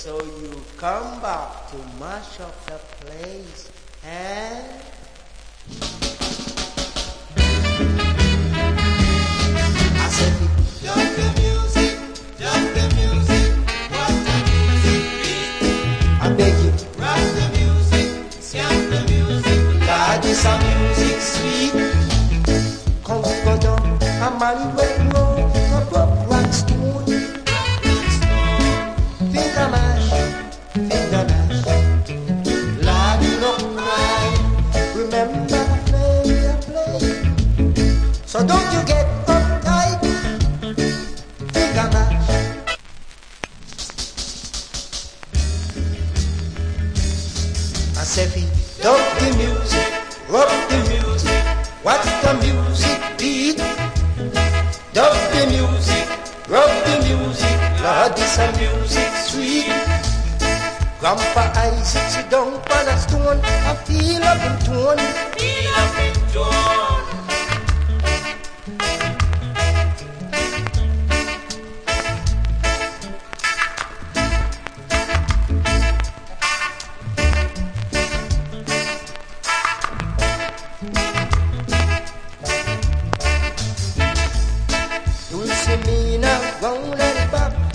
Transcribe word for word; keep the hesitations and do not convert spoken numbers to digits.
So you come back to mash up the place, eh? I said, just the music, just the music, what the music beat. I beg you, Rock the music, scan the music, God is a music sweet. Come go down, a man well known, a broke rock stone. Finger mash, finger mash. Lord, you don't cry. Remember the play you play. So don't you get uptight. Finger mash. I say, feed up the music, rub the music, watch the music beat. Dub the music, rub the music, Lord, this a music sweet. Grandpa Isaac sit down on a stone, I feel up in tone. feel up in tone.